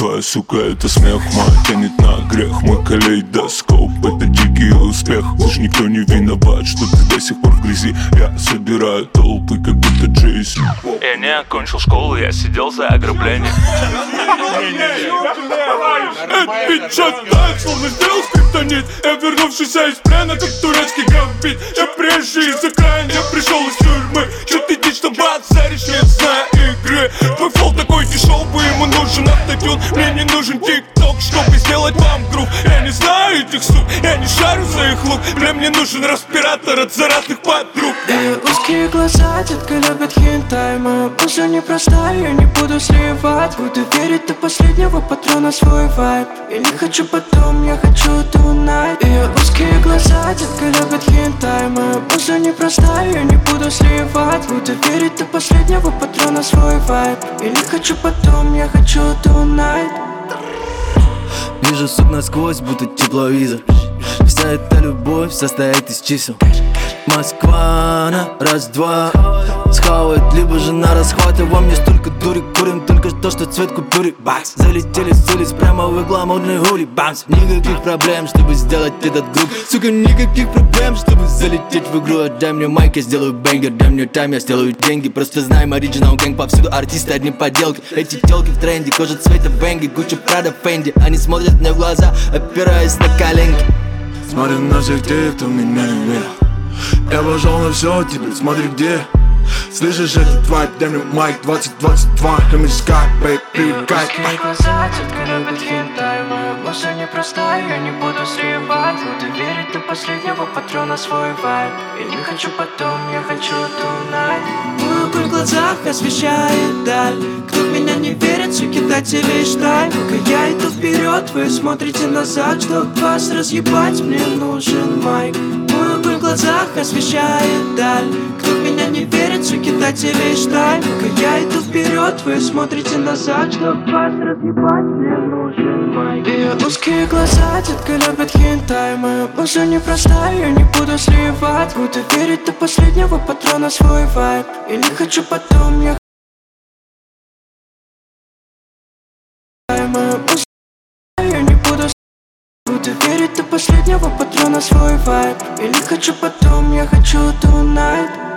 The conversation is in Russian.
Твоя сука, это смех мой, тянет на грех. Мой калейдоскоп, это дикий успех. Уж никто не виноват, что ты до сих пор в грязи. Я собираю толпы, как будто Джейси. Я не окончил школу, я сидел за ограбление. Ведь час так, словно сделал скриптонит. Я вернувшийся из плена, как турецкий гамбит. Я приезжий из окраин, я пришел из тюрьмы. Чё ты дичь, что бацаришь, не зная игры. Твой флоу такой дешевый, ему нужен автотюн. Мне не нужен тик-ток, чтобы сделать вам грув. Я не знаю этих сук, я не шарю за их лук. Мне нужен респиратор от заразных подруг. Узкие глаза, детка любит хентай. Моя пузо непростая, я не буду сливать. Буду верить до последнего патрона свой вайб. Я не хочу потом, я хочу tonight. Ее узкие глаза, детка любит хентай. Моя пузо непростая, я не буду сливать. Буду верить до последнего патрона свой вайб. Я не хочу потом, я хочу tonight. Вижу сук насквозь, будто тепловизор. Вся эта любовь состоит из чисел. Москва на раз-два схавает, либо же на расхват. И во мне столько дури, курим только то, что цвет купюры. Бакс, залетели с улиц прямо в гламурный хули. Бамс, никаких проблем, чтобы сделать этот груб. Сука, никаких проблем, чтобы залететь в игру. Отдай мне майк, я сделаю бенгер. Дай мне тайм, я сделаю деньги. Просто знаем оригинал гэнг, повсюду артисты, одни поделки. Эти телки в тренде, кожа цвета бенги. Гуччи, Прада, Фенди. Они смотрят мне в глаза, опираясь на коленки. Смотрю на всех тех, кто меня не верил. Я пошел на все, теперь смотри где. Слышишь этот вайб, дай мне майк 2022. Let me sky, baby, привыкай. Узкие глаза, детка любит хентай. Моя муза непростая, я не буду сливать. Буду верить до последнего патрона свой вайб. Я не хочу потом, я хочу tonight. Мой огонь в глазах освещает даль. Кто в меня не верит, суки, дайте лишь дай. Пока я иду вперед, вы смотрите назад. Чтоб вас разъебать, мне нужен майк. Мой огонь в глазах освещает даль. Кто в меня не верит, суки, дайте лишь дай. Пока я иду вперед, вы смотрите назад. Чтоб вас разъебать, мне нужен майк. Ее узкие глаза, детка любит хентай. Моя муза непростая, я не буду сливать. Буду верить до последнего патрона свой вайб. Я не хочу потом, я буду верить до последнего патрона свой вайб. Я не хочу потом, я хочу tonight.